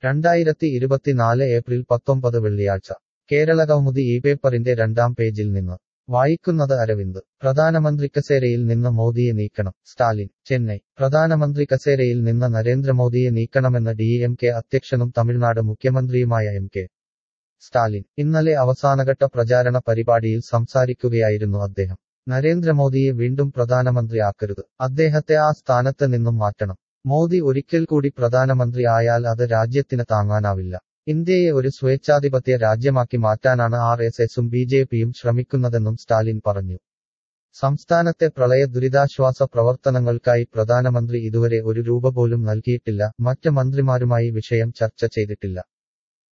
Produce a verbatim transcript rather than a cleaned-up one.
രണ്ടായിരത്തി ഇരുപത്തിനാല് ഏപ്രിൽ പത്തൊമ്പത് വെള്ളിയാഴ്ച കേരളകൗമുദി ഈ പേപ്പറിന്റെ രണ്ടാം പേജിൽ നിന്ന് വായിക്കുന്നത് അരവിന്ദ് പ്രധാനമന്ത്രി കസേരയിൽ നിന്ന് മോദിയെ നീക്കണം സ്റ്റാലിൻ ചെന്നൈ പ്രധാനമന്ത്രി കസേരയിൽ നിന്ന് നരേന്ദ്രമോദിയെ നീക്കണമെന്ന് ഡി എം കെ അധ്യക്ഷനും തമിഴ്നാട് മുഖ്യമന്ത്രിയുമായ എം കെ സ്റ്റാലിൻ ഇന്നലെ അവസാനഘട്ട പ്രചാരണ പരിപാടിയിൽ സംസാരിക്കുകയായിരുന്നു അദ്ദേഹം നരേന്ദ്രമോദിയെ വീണ്ടും പ്രധാനമന്ത്രി ആക്കരുത് അദ്ദേഹത്തെ ആ സ്ഥാനത്ത് നിന്നും മാറ്റണം മോദി ഒരിക്കൽ കൂടി പ്രധാനമന്ത്രി ആയാൽ അത് രാജ്യത്തിന് താങ്ങാനാവില്ല ഇന്ത്യയെ ഒരു സ്വേച്ഛാധിപത്യ രാജ്യമാക്കി മാറ്റാനാണ് ആർ എസ് എസും ബി ജെ പിയും ശ്രമിക്കുന്നതെന്നും സ്റ്റാലിൻ പറഞ്ഞു സംസ്ഥാനത്തെ പ്രളയ ദുരിതാശ്വാസ പ്രവർത്തനങ്ങൾക്കായി പ്രധാനമന്ത്രി ഇതുവരെ ഒരു രൂപ പോലും നൽകിയിട്ടില്ല മറ്റ് മന്ത്രിമാരുമായി വിഷയം ചർച്ച ചെയ്തിട്ടില്ല